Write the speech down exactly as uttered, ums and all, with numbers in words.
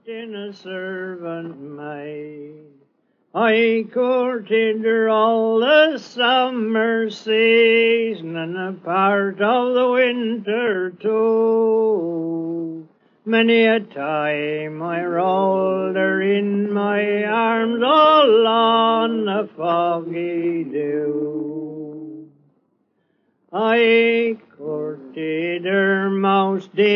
in a servant maid. I courted her all the summer season and a part of the winter too. Many a time I rolled her in my arms all on the foggy dew. I courted her most dear